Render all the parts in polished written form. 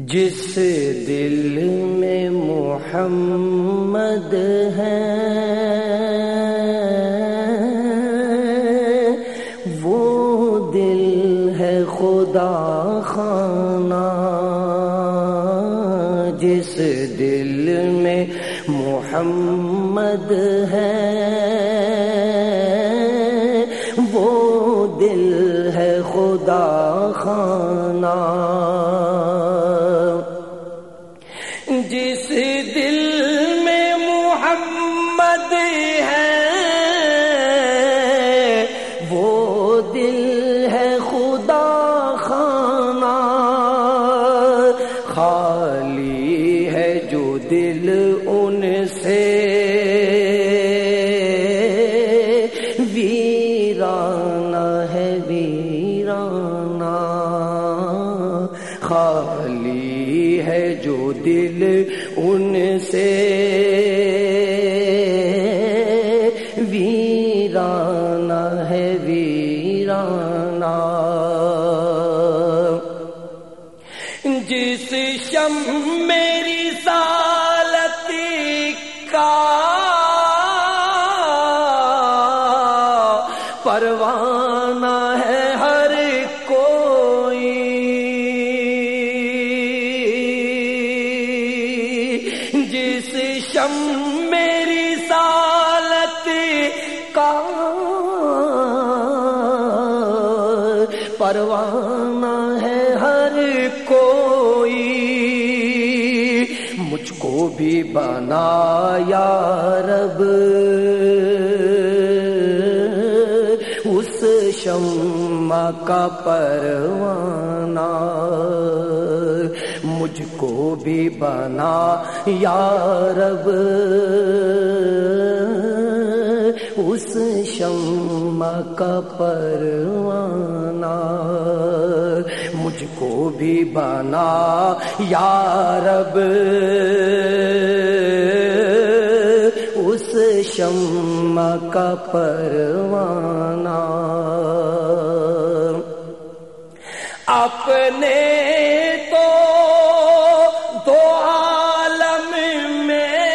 جس دل میں محمد ہے وہ دل ہے خدا خانہ، جس دل میں محمد ہے وہ دل ہے خدا خانہ، جس دل میں محمد ہے وہ دل ہے خدا خانہ، خالی ہے جو دل ان سے ویرانہ ہے ویرانہ، خالی ہے جو دل ان سے ویرانہ ہے ویرانہ، جس شم میری رسالت کا پروانہ ہے ہر کوئی، جس شم میری رسالت کا پروانہ ہے ہر کوئی، مجھ کو بھی بنا یا رب اس شمع کا پروانہ، مجھ کو بھی بنا یا رب اس شمع کا پروانہ، مجھ کو بھی بنا یا رب اس شمع کا پروانہ، اپنے تو دو عالم میں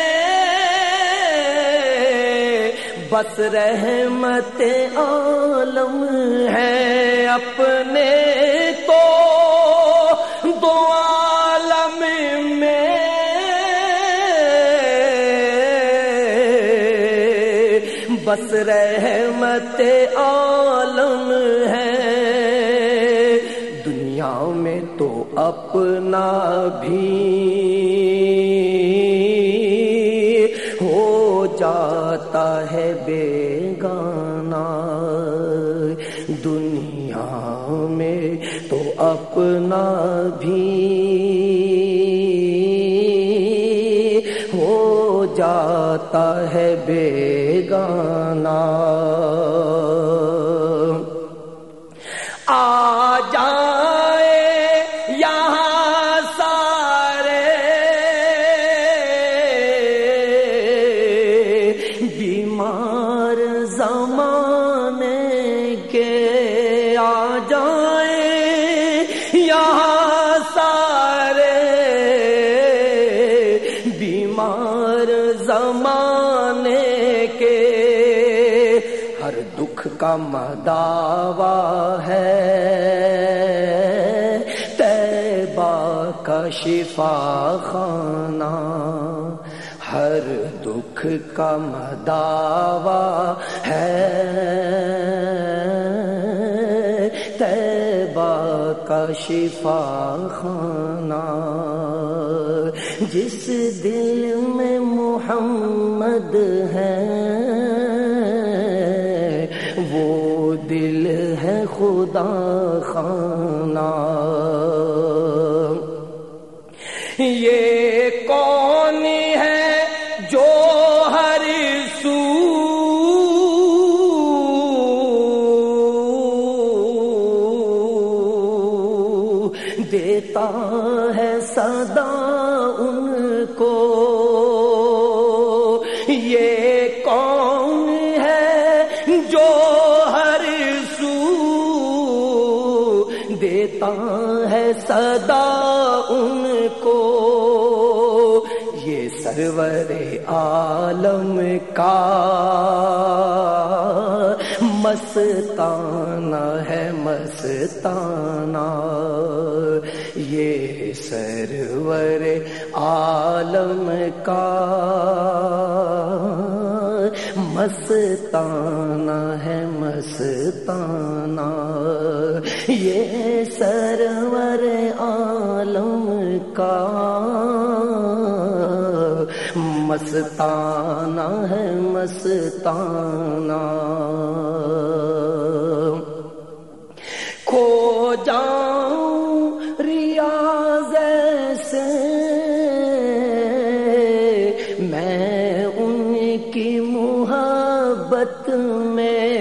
بس رحمت عالم ہے، اپنے تو دو عالم میں بس رحمت عالم ہے، دنیا میں تو اپنا بھی ہو جاتا ہے بیگانہ، دنیا میں تو اپنا بھی ہو جاتا ہے بیگانہ، آ جائے یہاں سارے بیمار زمانے کے، آ جائیں یہاں سارے بیمار زمانے کے، ہر دکھ کا مداوا ہے طیبہ کا شفا خانہ، ہر دکھ کا مداوا ہے طیبہ کا شفا خانہ، جس دل میں محمد ہے وہ دل ہے خدا خانہ، یہ کون ہے جو ہر سو دیتا ہے صدا ان کو، یہ کون ہے جو ہر سو دیتا ہے صدا ان سرور عالم کا مستانہ ہے مستانہ، یہ سرور عالم کا مستانہ ہے مستانہ، یہ سرور عالم کا مستانہ ہے مستانہ۔ کھو جاؤں ریاض سے میں ان کی محبت میں،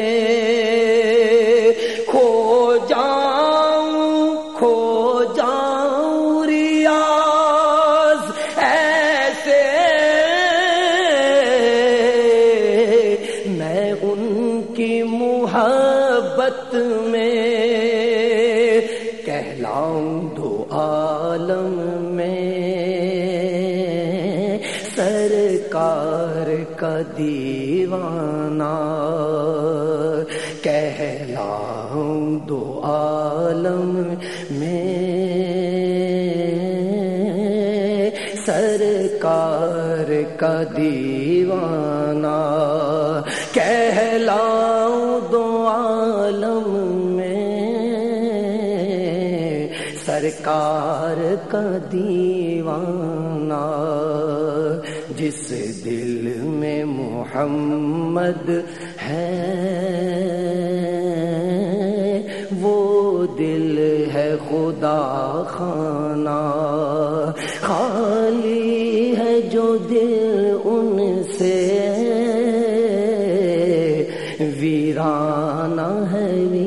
کھو جاؤں ریاض ایسے میں ان کی محبت میں، کہلاؤں دو عالم میں سرکار کا دیوانہ، کہلاؤں دو عالم میں سرکار کا دیوانہ، کہلاؤں دو عالم میں سرکار کا دیوانہ، جس دل میں محمد ہے وہ دل ہے خدا خانہ، خالی ہے جو دل ان سے ویرانہ ہے